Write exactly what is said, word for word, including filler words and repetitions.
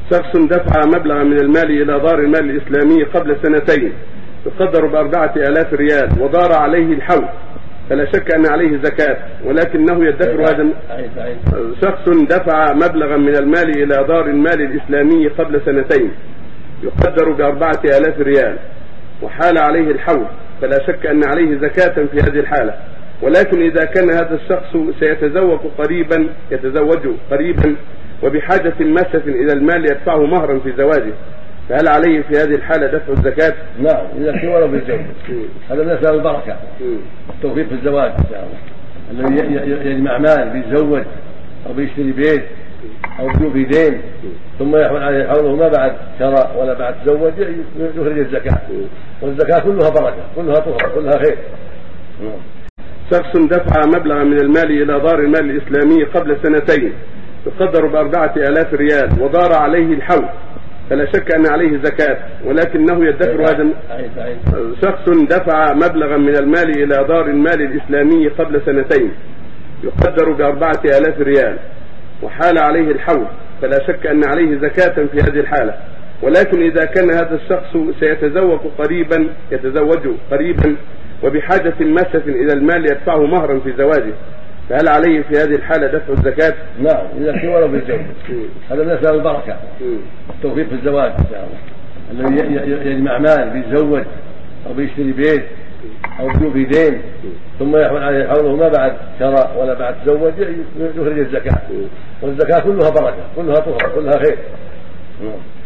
شخص دفع مبلغا من المال إلى دار المال الإسلامي قبل سنتين يقدر بأربعة آلاف ريال ودار عليه الحول، فلا شك أن عليه زكاة، ولكنه يدخر هذا. شخص دفع مبلغا من المال إلى دار المال الإسلامي قبل سنتين يقدر بأربعة آلاف ريال وحال عليه الحول، فلا شك أن عليه زكاة في هذه الحالة، ولكن إذا كان هذا الشخص سيتزوج قريبا يتزوج قريبا وبحاجة ماسة إلى المال يدفعه مهرا في زواجه، فهل عليه في هذه الحالة دفع الزكاة؟ نعم، إذا كان ولو بالزوج. هذا من أسباب البركة والتوفيق في الزواج إن شاء الله. الذي يجمع مال بيتزوج أو بيشتري بيت أو بيوفي دين ثم يحول عليه حوله ما بعد شراء ولا بعد تزوج يخرج الزكاة، والزكاة كلها بركة، كلها طهر، كلها خير. شخص دفع مبلغا من المال إلى دار المال الإسلامي قبل سنتين يقدر بأربعة آلاف ريال ودار عليه الحول، فلا شك أن عليه زكاة، ولكنه يدخر هذا. شخص دفع مبلغا من المال إلى دار المال الإسلامي قبل سنتين يقدر بأربعة آلاف ريال وحال عليه الحول، فلا شك أن عليه زكاة في هذه الحالة، ولكن إذا كان هذا الشخص سيتزوج قريبا يتزوج قريبا وبحاجة ماسة إلى المال يدفعه مهرا في زواجه، فهل عليه في هذه الحالة دفع الزكاة؟ نعم، إذا كان ولو بالزوج. هذا من أسباب البركة والتوفيق في الزواج إن شاء الله. الذي يجمع مال بيتزوج أو بيشتري بيت أو بيوفي دين ثم يحول عليه حوله ما بعد شراء ولا بعد تزوج يخرج الزكاة، والزكاة كلها بركة، كلها طهر، كلها خير.